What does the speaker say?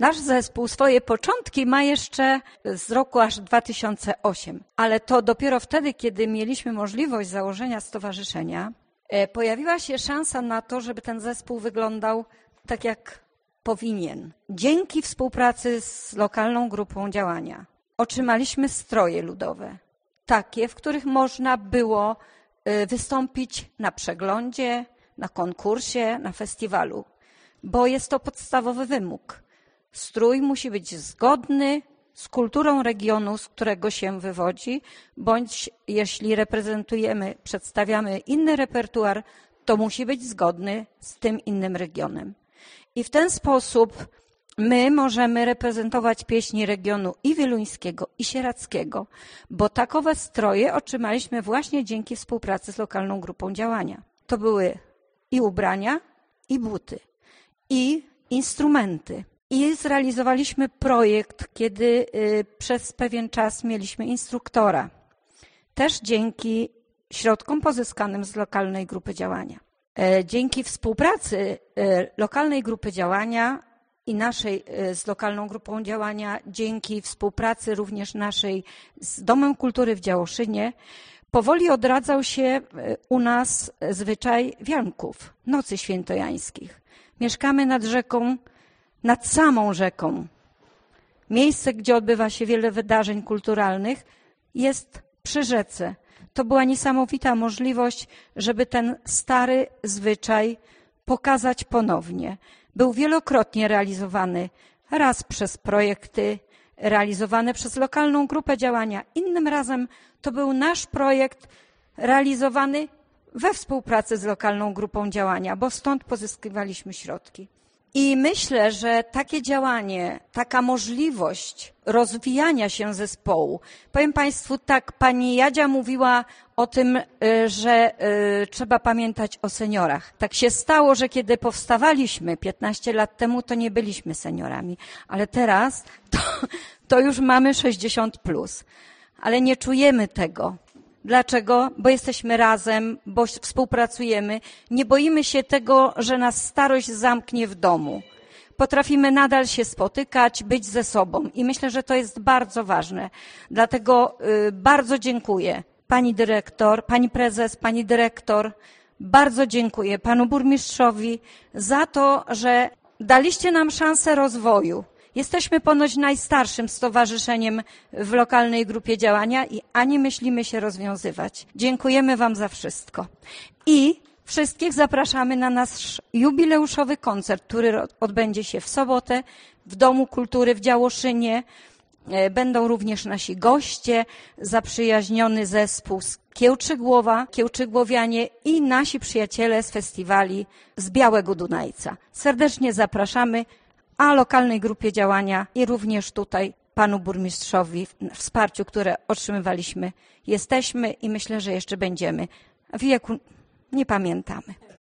Nasz zespół swoje początki ma jeszcze z roku aż 2008, ale to dopiero wtedy, kiedy mieliśmy możliwość założenia stowarzyszenia, pojawiła się szansa na to, żeby ten zespół wyglądał tak jak powinien. Dzięki współpracy z lokalną grupą działania otrzymaliśmy stroje ludowe, takie, w których można było wystąpić na przeglądzie, na konkursie, na festiwalu, bo jest to podstawowy wymóg. Strój musi być zgodny z kulturą regionu, z którego się wywodzi, bądź jeśli reprezentujemy, przedstawiamy inny repertuar, to musi być zgodny z tym innym regionem. I w ten sposób my możemy reprezentować pieśni regionu i wieluńskiego, i sieradzkiego, bo takowe stroje otrzymaliśmy właśnie dzięki współpracy z lokalną grupą działania. To były i ubrania, i buty, i instrumenty. I zrealizowaliśmy projekt, kiedy przez pewien czas mieliśmy instruktora. Też dzięki środkom pozyskanym z lokalnej grupy działania. Dzięki współpracy lokalnej grupy działania i naszej z lokalną grupą działania, dzięki współpracy również naszej z Domem Kultury w Działoszynie, powoli odradzał się u nas zwyczaj wianków, nocy świętojańskich. Mieszkamy nad rzeką, nad samą rzeką. Miejsce, gdzie odbywa się wiele wydarzeń kulturalnych, jest przy rzece. To była niesamowita możliwość, żeby ten stary zwyczaj pokazać ponownie. Był wielokrotnie realizowany, raz przez projekty realizowane przez lokalną grupę działania, innym razem to był nasz projekt realizowany we współpracy z lokalną grupą działania, bo stąd pozyskiwaliśmy środki. I myślę, że takie działanie, taka możliwość rozwijania się zespołu, powiem Państwu tak, pani Jadzia mówiła o tym, że trzeba pamiętać o seniorach. Tak się stało, że kiedy powstawaliśmy 15 lat temu, to nie byliśmy seniorami, ale teraz to już mamy 60 plus, ale nie czujemy tego. Dlaczego? Bo jesteśmy razem, bo współpracujemy. Nie boimy się tego, że nas starość zamknie w domu. Potrafimy nadal się spotykać, być ze sobą i myślę, że to jest bardzo ważne. Dlatego bardzo dziękuję pani dyrektor, pani prezes, pani dyrektor. Bardzo dziękuję panu burmistrzowi za to, że daliście nam szansę rozwoju. Jesteśmy ponoć najstarszym stowarzyszeniem w lokalnej grupie działania i ani myślimy się rozwiązywać. Dziękujemy wam za wszystko. I wszystkich zapraszamy na nasz jubileuszowy koncert, który odbędzie się w sobotę w Domu Kultury w Działoszynie. Będą również nasi goście, zaprzyjaźniony zespół z Kiełczygłowa, Kiełczygłowianie i nasi przyjaciele z festiwali z Białego Dunajca. Serdecznie zapraszamy. A lokalnej grupie działania i również tutaj panu burmistrzowi w wsparciu, które otrzymywaliśmy, jesteśmy i myślę, że jeszcze będziemy. Wieku nie pamiętamy.